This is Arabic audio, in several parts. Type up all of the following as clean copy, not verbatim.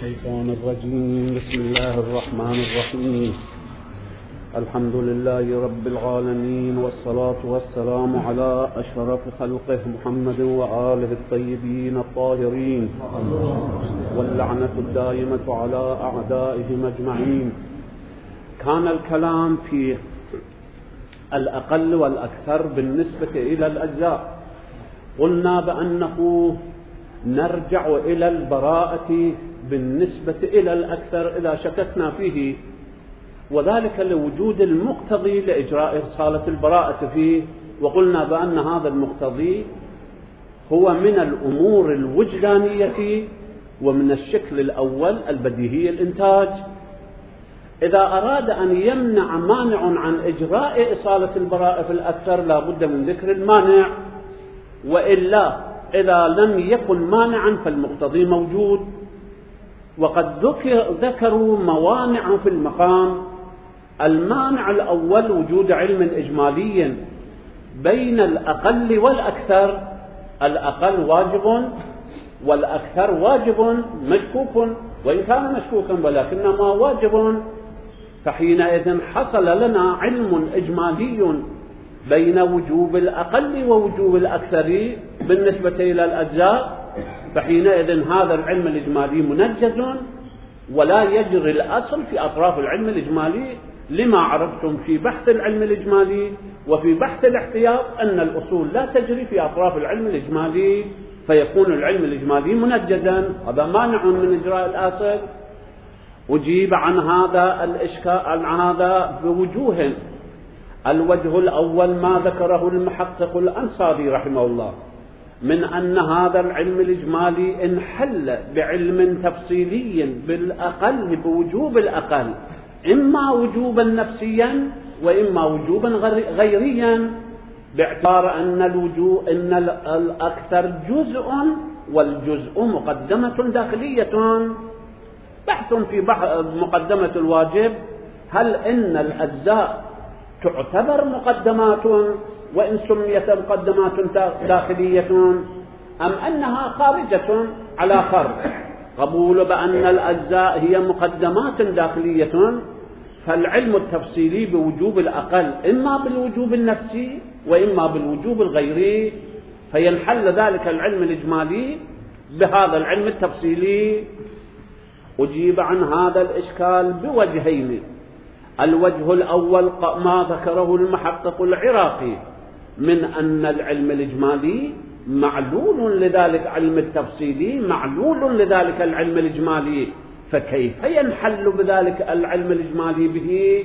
الشيطان الرجيم. بسم الله الرحمن الرحيم. الحمد لله رب العالمين، والصلاة والسلام على أشرف خلقه محمد وآله الطيبين الطاهرين، واللعنة الدائمة على أعدائهم أجمعين. كان الكلام في الأقل والأكثر بالنسبة إلى الأجزاء. قلنا بأنه نرجع إلى البراءة بالنسبة إلى الأكثر إذا شككنا فيه، وذلك لوجود المقتضي لإجراء رسالة البراءة فيه. وقلنا بأن هذا المقتضي هو من الأمور الوجدانية ومن الشكل الأول البديهي الإنتاج. إذا أراد أن يمنع مانع عن إجراء إصالة البراءة في الأكثر لا بد من ذكر المانع، وإلا إذا لم يكن مانعا فالمقتضي موجود. وقد ذكروا موانع في المقام. المانع الأول وجود علم إجمالي بين الأقل والأكثر. الأقل واجب والأكثر واجب مشكوك، وإن كان مشكوكا ولكنما واجب. فحينئذ حصل لنا علم إجمالي بين وجوب الأقل ووجوب الأكثر بالنسبة إلى الأجزاء. فحينئذ هذا العلم الإجمالي منجز ولا يجري الأصل في أطراف العلم الإجمالي، لما عرفتم في بحث العلم الإجمالي وفي بحث الاحتياط أن الأصول لا تجري في أطراف العلم الإجمالي، فيكون العلم الإجمالي منجزا. هذا مانع من إجراء الأصل. أجيب عن هذا الإشكال عن هذا بوجوه. الوجه الأول ما ذكره المحقق الأنصاري رحمه الله من أن هذا العلم الإجمالي انحل بعلم تفصيلي بالأقل بوجوب الأقل، إما وجوبا نفسيا وإما وجوبا غيريا، باعتبار أن الأكثر جزء والجزء مقدمة داخلية. بحث في مقدمة الواجب: هل إن الأجزاء تعتبر مقدمات وإن سميت مقدمات داخلية، أم أنها خارجة على فرض قبول بأن الأجزاء هي مقدمات داخلية؟ فالعلم التفصيلي بوجوب الأقل إما بالوجوب النفسي وإما بالوجوب الغيري، فينحل ذلك العلم الإجمالي بهذا العلم التفصيلي. أجيب عن هذا الإشكال بوجهين. الوجه الأول ما ذكره المحقق العراقي من أن العلم الإجمالي معلول لذلك علم التفصيلي، معلول لذلك العلم الإجمالي، فكيف ينحل بذلك العلم الإجمالي به؟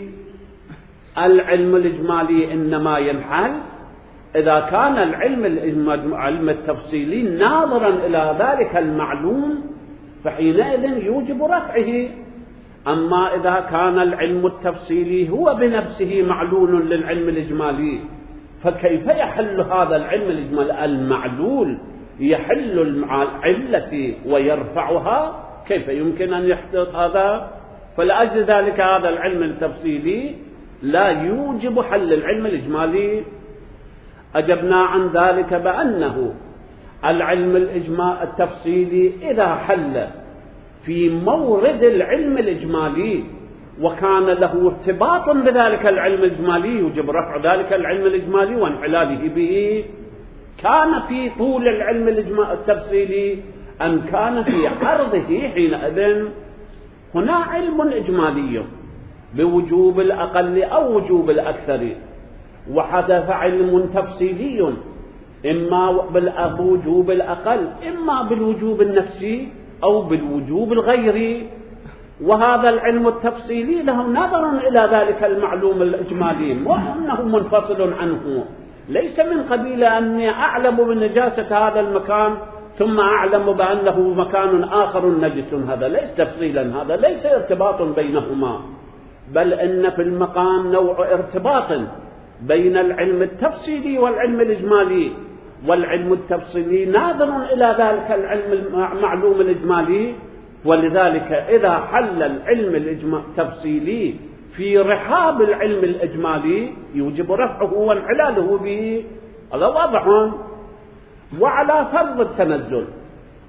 العلم الإجمالي إنما ينحل إذا كان العلم التفصيلي ناظرا إلى ذلك المعلوم، فحينئذ يوجب رفعه. أما إذا كان العلم التفصيلي هو بنفسه معلول للعلم الإجمالي، فكيف يحل هذا العلم الإجمالي؟ المعلول يحل العلة ويرفعها، كيف يمكن أن يحدث هذا؟ فلأجل ذلك هذا العلم التفصيلي لا يوجب حل العلم الإجمالي. أجبنا عن ذلك بأنه العلم التفصيلي إذا حل في مورد العلم الإجمالي وكان له ارتباط بذلك العلم الإجمالي يوجب رفع ذلك العلم الإجمالي وانحلاله به. كان في طول العلم التفصيلي أم كان في عرضه، حينئذ هنا علم إجمالي بوجوب الأقل أو وجوب الأكثر، وحدث علم تفصيلي إما بوجوب الأقل إما بالوجوب النفسي أو بالوجوب الغيري. وهذا العلم التفصيلي له نظر إلى ذلك المعلوم الإجمالي وأنه منفصل عنه، ليس من قبيل أني أعلم بنجاسة هذا المكان ثم أعلم بأنه مكان آخر نجس. هذا ليس تفصيلا، هذا ليس ارتباط بينهما، بل إن في المقام نوع ارتباط بين العلم التفصيلي والعلم الإجمالي، والعلم التفصيلي ناظر إلى ذلك العلم المعلوم الإجمالي. ولذلك إذا حل العلم التفصيلي في رحاب العلم الإجمالي يوجب رفعه وانحلاله به. هذا واضح. وعلى فرض التنزل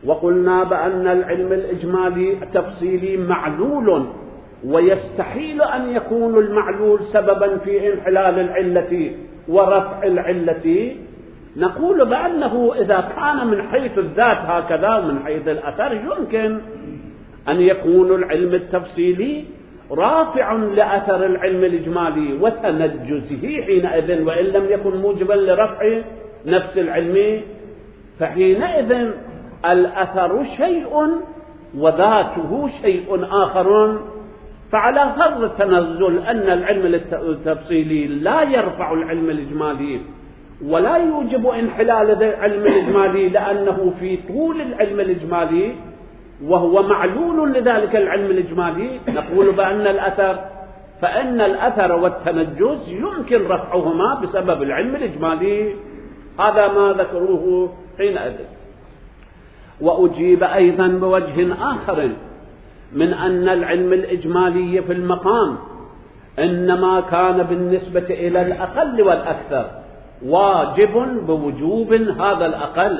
وقلنا بأن العلم الإجمالي التفصيلي معلول، ويستحيل أن يكون المعلول سببا في انحلال العلة ورفع العلة. نقول بأنه إذا كان من حيث الذات هكذا ومن حيث الأثر يمكن أن يكون العلم التفصيلي رافع لأثر العلم الإجمالي وتنجزه حينئذ، وإن لم يكن موجبا لرفع نفس العلم، فحينئذ الأثر شيء وذاته شيء آخر. فعلى فرض التنزل أن العلم التفصيلي لا يرفع العلم الإجمالي ولا يوجب انحلال العلم الإجمالي لأنه في طول العلم الإجمالي وهو معلول لذلك العلم الإجمالي، نقول فإن الأثر والتنجز يمكن رفعهما بسبب العلم الإجمالي. هذا ما ذكروه حينئذ. وأجيب أيضا بوجه آخر من أن العلم الإجمالي في المقام إنما كان بالنسبة إلى الأقل والأكثر واجب بوجوب، هذا الأقل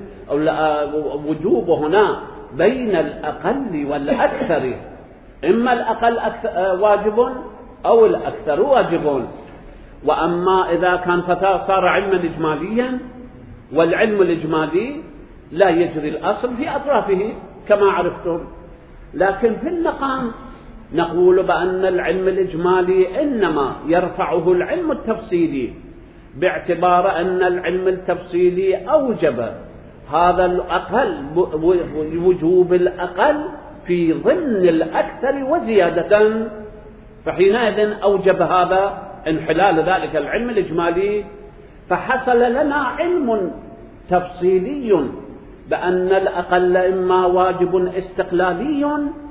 وجوب هنا بين الأقل والأكثر، إما الأقل واجب أو الأكثر واجب. وأما إذا كان صار علما إجماليا، والعلم الإجمالي لا يجري الأصل في أطرافه كما عرفتم، لكن في المقام نقول بأن العلم الإجمالي إنما يرفعه العلم التفصيلي، باعتبار أن العلم التفصيلي أوجب هذا الأقل وجوب الأقل في ضمن الأكثر وزيادة، فحينئذ أوجب هذا انحلال ذلك العلم الإجمالي. فحصل لنا علم تفصيلي بأن الأقل إما واجب استقلالي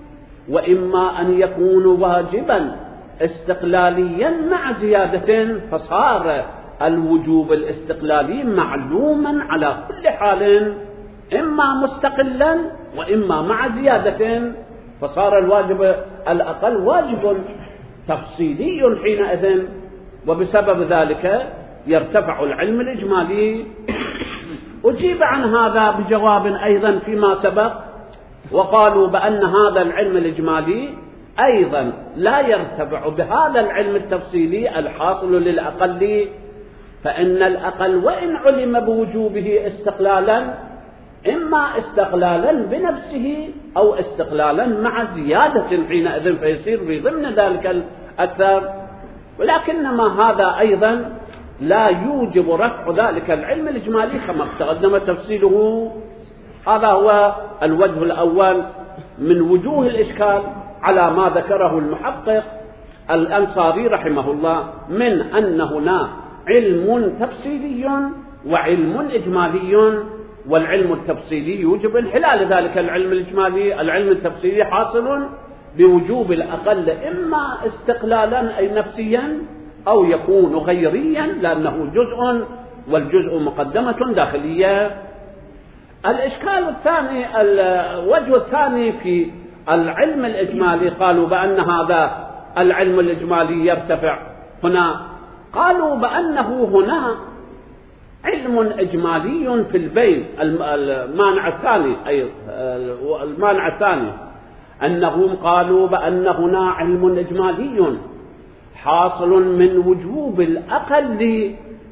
وإما أن يكون واجبا استقلاليا مع زيادة، فصار الوجوب الاستقلالي معلوما على كل حال، إما مستقلا وإما مع زيادة، فصار الواجب الأقل واجب تفصيلي حينئذ، وبسبب ذلك يرتفع العلم الإجمالي. أجيب عن هذا بجواب أيضا فيما سبق، وقالوا بأن هذا العلم الإجمالي أيضا لا يرتفع بهذا العلم التفصيلي الحاصل للأقل، فإن الأقل وإن علم بوجوبه استقلالا، إما استقلالا بنفسه أو استقلالا مع زيادة حينئذ فيصير في ضمن ذلك الأكثر، ولكنما هذا أيضا لا يوجب رفع ذلك العلم الإجمالي كما تقدم تفصيله. هذا هو الوجه الأول من وجوه الإشكال على ما ذكره المحقق الأنصاري رحمه الله، من أن هنا علم تفصيلي وعلم إجمالي، والعلم التفصيلي يوجب انحلال ذلك العلم الإجمالي. العلم التفصيلي حاصل بوجوب الأقل إما استقلالا أي نفسيا أو يكون غيريا لأنه جزء، والجزء مقدمة داخلية. الإشكال الثاني، الوجه الثاني في العلم الإجمالي، قالوا بأن هذا العلم الإجمالي يرتفع هنا، قالوا بأنه هنا علم إجمالي في البين. المانع الثاني أي المانع الثاني أنهم قالوا بأن هنا علم إجمالي حاصل من وجوب الأقل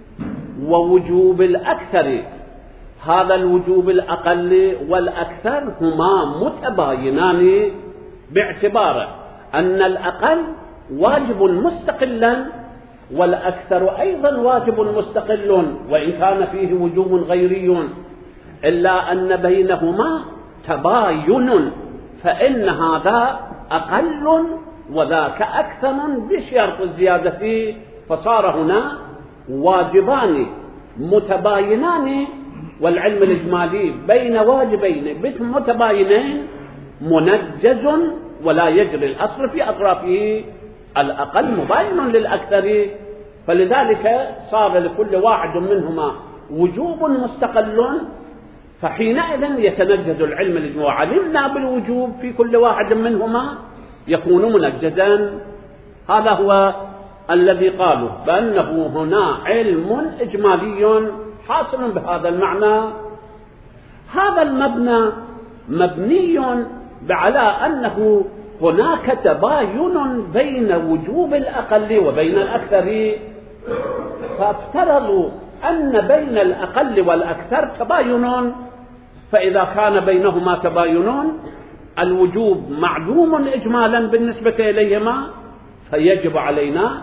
ووجوب الأكثر. هذا الوجوب الأقل والأكثر هما متباينان، باعتبار أن الأقل واجب مستقلا والأكثر أيضا واجب مستقل، وإن كان فيه وجوب غيري، إلا أن بينهما تباين، فإن هذا أقل وذاك أكثر بشرط الزيادة، فصار هنا واجبان متباينان، والعلم الإجمالي بين واجبين متباينين منجز ولا يجري الأصل في أطرافه، الأقل مباين للأكثر، فلذلك صار لكل واحد منهما وجوب مستقل، فحينئذ يتنجز العلم الإجمالي، وعلمنا بالوجوب في كل واحد منهما يكون منجزا. هذا هو الذي قالوا بأنه هنا علم إجمالي حاصل بهذا المعنى. هذا المبنى مبني على أنه هناك تباين بين وجوب الأقل وبين الأكثر، فافترضوا أن بين الأقل والأكثر تباين، فإذا كان بينهما تباين الوجوب معدوم إجمالا بالنسبة إليهما، فيجب علينا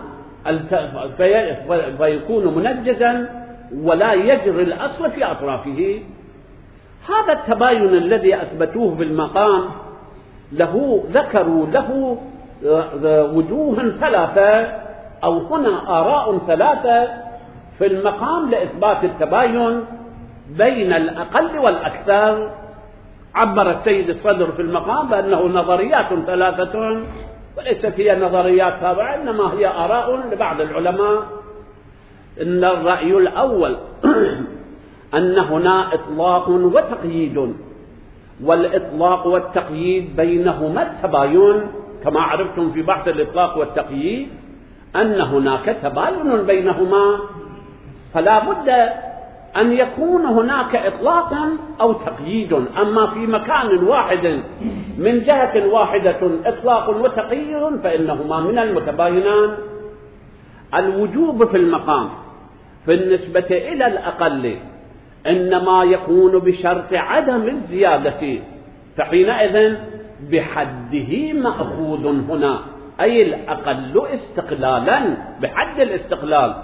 فيكون منجزا ولا يجري الأصل في أطرافه. هذا التباين الذي أثبتوه بالمقام ذكروا له وجوه ثلاثة، أو هنا آراء ثلاثة في المقام لإثبات التباين بين الأقل والأكثر. عبر السيد الصدر في المقام بأنه نظريات ثلاثة، وليست هي نظريات تابعة، إنما هي آراء لبعض العلماء. إن الرأي الأول أن هنا إطلاق وتقييد، والإطلاق والتقييد بينهما التباين، كما عرفتم في بحث الإطلاق والتقييد أن هناك تباين بينهما، فلا بد أن يكون هناك إطلاق أو تقييد. أما في مكان واحد من جهة واحدة إطلاق وتقييد فإنهما من المتباينان. الوجوب في المقام بالنسبة إلى الأقل إنما يكون بشرط عدم الزيادة، فحينئذ بحده مأخوذ هنا، أي الأقل استقلالا بحد الاستقلال،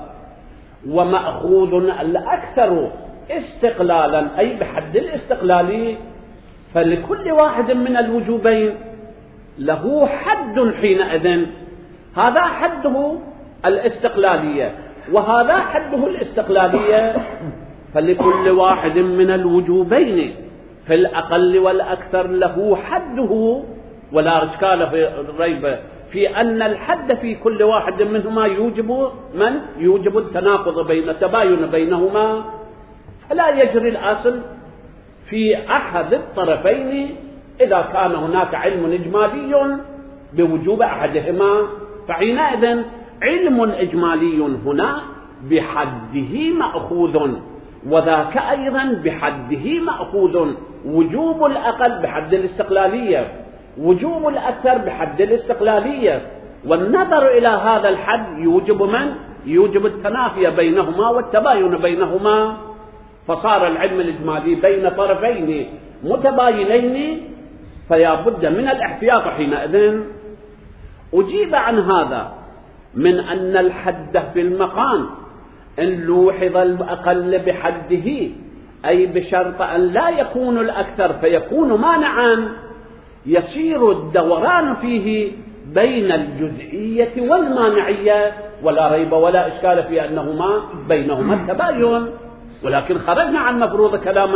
ومأخوذ الأكثر استقلالا أي بحد الاستقلال. فلكل واحد من الوجوبين له حد حينئذ، هذا حده الاستقلالية وهذا حده الاستقلالية، فلكل واحد من الوجوبين في الأقل والأكثر له حده، ولا إشكال في الريب في أن الحد في كل واحد منهما يوجب التناقض بين التباين بينهما، فلا يجري الأصل في أحد الطرفين إذا كان هناك علم إجمالي بوجوب أحدهما، فحينئذ علم إجمالي هنا بحده مأخوذ، وذاك أيضا بحده مأخوذ. وجوب الأقل بحد الاستقلالية، وجوب الأكثر بحد الاستقلالية، والنظر إلى هذا الحد يوجب التنافي بينهما والتباين بينهما، فصار العلم الإجمالي بين طرفين متباينين، فيا بد من الاحتياط حينئذ. أجيب عن هذا من أن الحد في المقام إن لوحظ الأقل بحده، أي بشرط أن لا يكون الأكثر فيكون مانعا، يصير الدوران فيه بين الجزئية والمانعية، ولا ريب ولا إشكال في أنهما بينهما التباين. ولكن خرجنا عن مفروض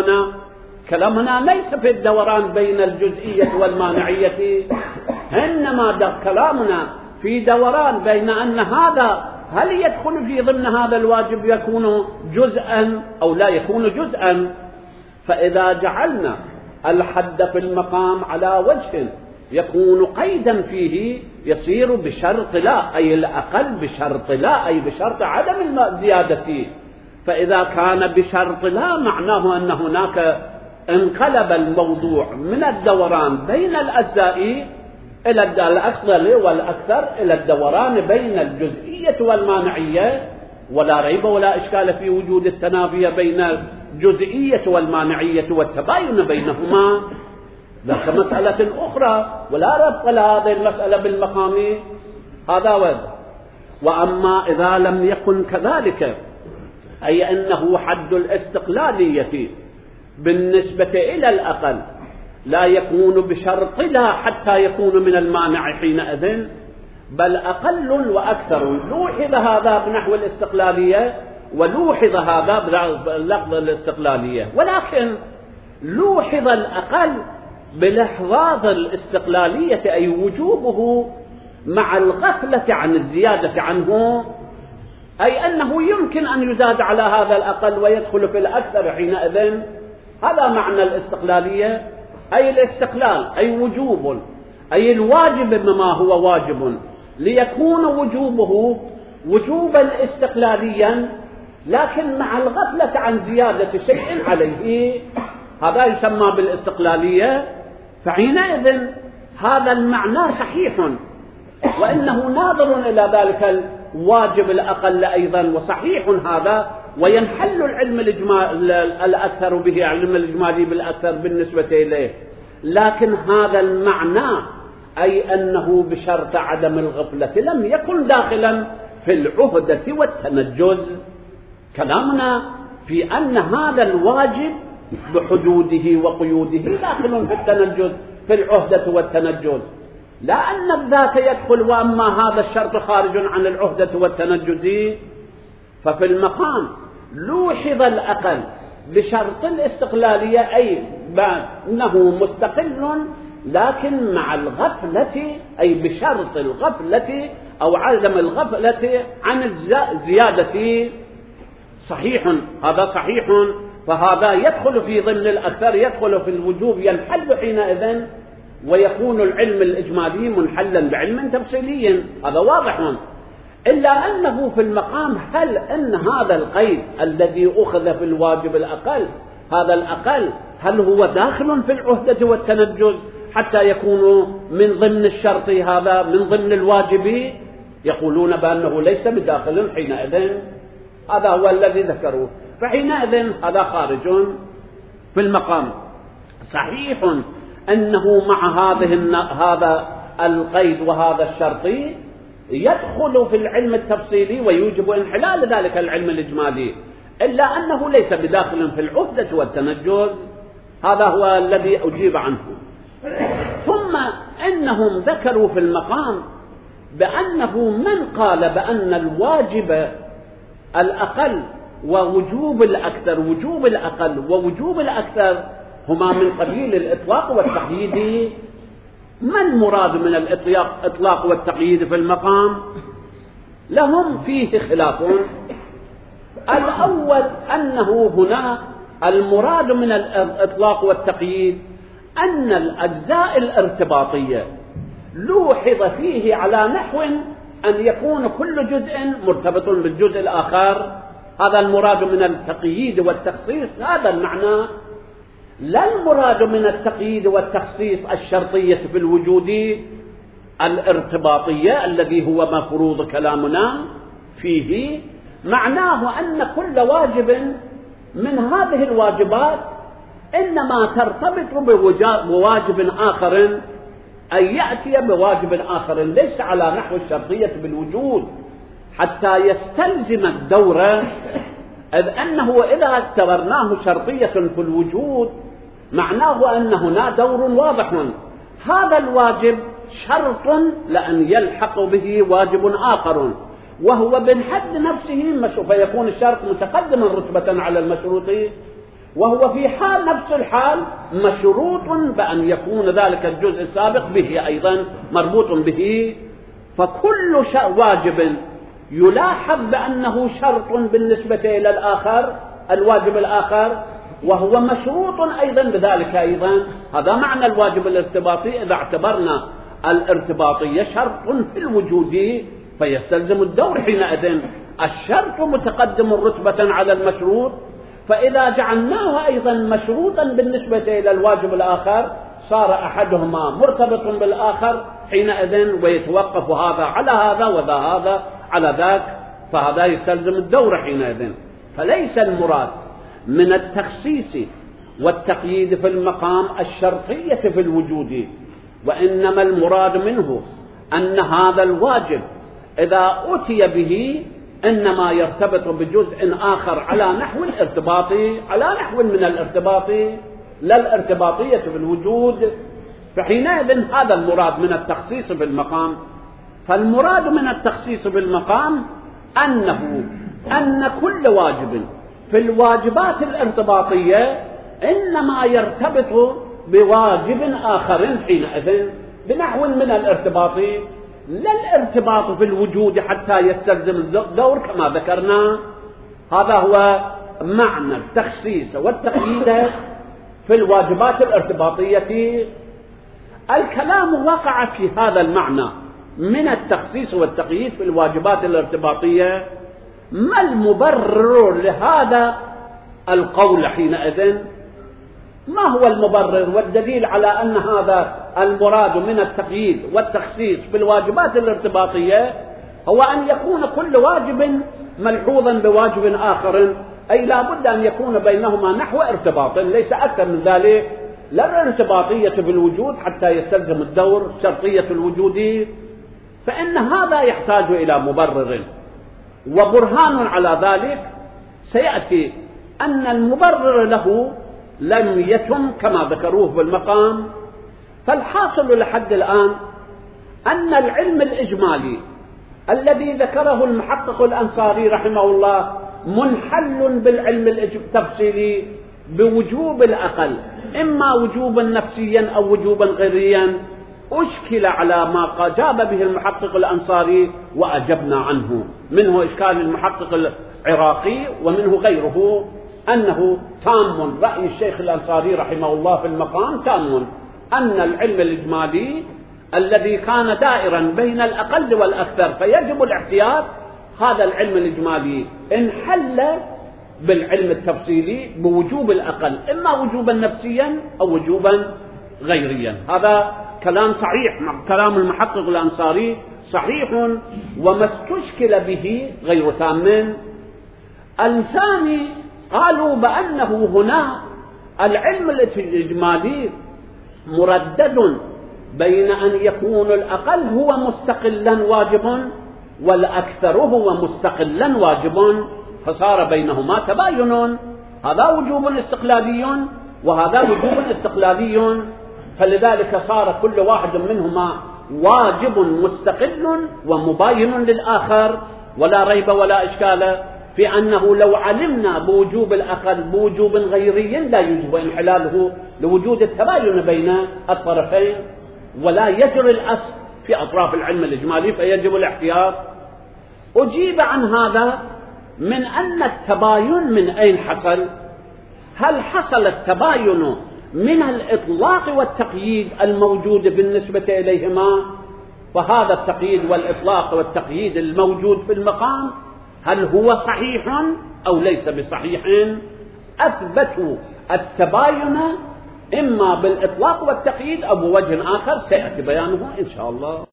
كلامنا ليس في الدوران بين الجزئية والمانعية، إنما كلامنا في دوران بين أن هذا هل يدخل في ضمن هذا الواجب يكون جزءا أو لا يكون جزءا. فإذا جعلنا الحد في المقام على وجه يكون قيدا فيه يصير بشرط لا، أي الأقل بشرط لا، أي بشرط عدم الزيادة. فإذا كان بشرط لا معناه أن هناك انقلب الموضوع من الدوران بين الأجزاء إلى الأفضل والأكثر إلى الدوران بين الجزئية والمانعية، ولا ريب ولا إشكال في وجود التنافي بين الجزئية والمانعية والتباين بينهما. ذاك مسألة أخرى ولا ربط لهذه المسألة بالمقام، هذا وذ. وأما إذا لم يكن كذلك، أي أنه حد الاستقلالية بالنسبة إلى الأقل لا يكون بشرط لا حتى يكون من المانع حينئذ، بل أقل وأكثر. لوحظ هذا بنحو الاستقلالية ولوحظ هذا بلفظ الاستقلالية، ولكن لوحظ الأقل بلحظاظ الاستقلالية أي وجوبه مع الغفلة عن الزيادة عنه، أي أنه يمكن أن يزاد على هذا الأقل ويدخل في الأكثر حينئذ. هذا معنى الاستقلالية، أي الاستقلال أي وجوب، أي الواجب مما هو واجب ليكون وجوبه وجوبا استقلاليا، لكن مع الغفلة عن زيادة شيء عليه. هذا يسمى بالاستقلالية، فحينئذ هذا المعنى صحيح، وإنه ناظر إلى ذلك الواجب الأقل أيضا، وصحيح هذا، وينحل العلم الأكثر به، علم الإجمالي بالأكثر بالنسبة إليه. لكن هذا المعنى أي أنه بشرط عدم الغفلة لم يكن داخلا في العهدة والتنجز. كلامنا في أن هذا الواجب بحدوده وقيوده داخل في التنجز، في العهدة والتنجز، لا أن الذات يدخل، وأما هذا الشرط خارج عن العهدة والتنجز. ففي المقام لوحظ الأقل بشرط الاستقلالية، أي أنه مستقل لكن مع الغفلة، أي بشرط الغفلة أو عدم الغفلة عن الزيادة. صحيح، هذا صحيح، فهذا يدخل في ضمن الأكثر، يدخل في الوجوب، ينحل حينئذ، ويكون العلم الإجمالي منحلا بعلم تفصيلي، هذا واضح. إلا أنه في المقام، هل أن هذا القيد الذي أخذ في الواجب الأقل، هذا الأقل هل هو داخل في العهدة والتنجز حتى يكون من ضمن الشرط، هذا من ضمن الواجب؟ يقولون بأنه ليس بداخل حينئذ، هذا هو الذي ذكروه، فحينئذ هذا خارج في المقام. صحيح أنه مع هذا القيد وهذا الشرط يدخل في العلم التفصيلي ويوجب انحلال ذلك العلم الإجمالي، إلا أنه ليس بداخل في العهدة والتنجز، هذا هو الذي أجيب عنه. ثم إنهم ذكروا في المقام بأنه من قال بأن الواجب الأقل ووجوب الأكثر، وجوب الأقل ووجوب الأكثر هما من قبيل الإطلاق والتقييد، ما المراد من الإطلاق والتقييد في المقام؟ لهم فيه خلاف. الأول أنه هنا المراد من الإطلاق والتقييد أن الأجزاء الارتباطية لوحظ فيه على نحو أن يكون كل جزء مرتبط بالجزء الآخر، هذا المراد من التقييد والتخصيص، هذا المعنى. لا المراد من التقييد والتخصيص الشرطية في الوجود الارتباطية الذي هو مفروض كلامنا فيه، معناه أن كل واجب من هذه الواجبات إنما ترتبط بواجب آخر، أي يأتي بواجب آخر ليس على نحو الشرطية بالوجود حتى يستلزم الدور، إذ أنه إذا اعتبرناه شرطية في الوجود معناه أن هنا دور واضح، هذا الواجب شرط لأن يلحق به واجب آخر، وهو بالحد نفسه فيكون الشرط متقدما رتبة على المشروط، وهو في حال نفس الحال مشروط بأن يكون ذلك الجزء السابق به أيضا مربوط به. فكل واجب يلاحظ بأنه شرط بالنسبة إلى الآخر، الواجب الآخر، وهو مشروط أيضا بذلك أيضا، هذا معنى الواجب الارتباطي. إذا اعتبرنا الارتباطية شرط في الوجود فيستلزم الدور حينئذ الشرط متقدم رتبة على المشروط، فإذا جعلناه أيضا مشروطا بالنسبة إلى الواجب الآخر صار أحدهما مرتبط بالآخر حينئذ، ويتوقف هذا على هذا وذا هذا على ذاك، فهذا يستلزم الدور حينئذ. فليس المراد من التخصيص والتقييد في المقام الشرطية في الوجود، وإنما المراد منه أن هذا الواجب إذا أتي به إنما يرتبط بجزء آخر على نحو الارتباط، على نحو من الارتباط، لا الارتباطية في الوجود، فحينئذ هذا المراد من التخصيص بالمقام. فالمراد من التخصيص بالمقام أن كل واجب في الواجبات الارتباطية إنما يرتبط بواجب آخر حينئذ بنحو من الارتباط، لا الارتباط في الوجود حتى يستلزم الدور كما ذكرنا. هذا هو معنى التخصيص والتقييد في الواجبات الارتباطية. الكلام وقع في هذا المعنى من التخصيص والتقييد في الواجبات الارتباطية. ما المبرر لهذا القول حينئذ؟ ما هو المبرر والدليل على أن هذا المراد من التقييد والتخصيص بالواجبات الارتباطية هو أن يكون كل واجب ملحوظا بواجب آخر، أي لا بد أن يكون بينهما نحو ارتباط ليس أكثر من ذلك. لا الارتباطية بالوجود حتى يستلزم الدور شرطية الوجود، فإن هذا يحتاج إلى مبرر، وبرهان على ذلك سيأتي أن المبرر له لم يتم كما ذكروه بالمقام. فالحاصل لحد الآن أن العلم الإجمالي الذي ذكره المحقق الأنصاري رحمه الله منحل بالعلم التفصيلي بوجوب الأقل، إما وجوبا نفسيا أو وجوبا غيريا، أشكل على ما جاب به المحقق الأنصاري وأجبنا عنه، منه إشكال المحقق العراقي ومنه غيره، أنه تام رأي الشيخ الأنصاري رحمه الله في المقام تام أن العلم الإجمالي الذي كان دائرا بين الأقل والأكثر فيجب الاحتياط، هذا العلم الإجمالي انحل بالعلم التفصيلي بوجوب الأقل، إما وجوبا نفسيا أو وجوبا غيريا. هذا كلام صحيح، كلام المحقق الأنصاري صحيح وما استشكل به غير تام. الثاني قالوا بأنه هنا العلم الإجمالي مردد بين أن يكون الأقل هو مستقلا واجب والأكثر هو مستقلا واجب، فصار بينهما تباين، هذا وجوب استقلالي وهذا وجوب استقلالي، فلذلك صار كل واحد منهما واجب مستقل ومباين للآخر. ولا ريب ولا إشكال في أنه لو علمنا بوجوب الأقل بوجوب غيري لا يجب انحلاله لوجود التباين بين الطرفين، ولا يجري الأصل في أطراف العلم الإجمالي فيجب الاحتياط. أجيب عن هذا من أن التباين من أين حصل؟ هل حصل التباين من الإطلاق والتقييد الموجود بالنسبة إليهما؟ فهذا التقييد والإطلاق والتقييد الموجود في المقام هل هو صحيح أو ليس بصحيح؟ أثبتوا التباين إما بالإطلاق والتقييد أو بوجه آخر سيأتي بيانه إن شاء الله.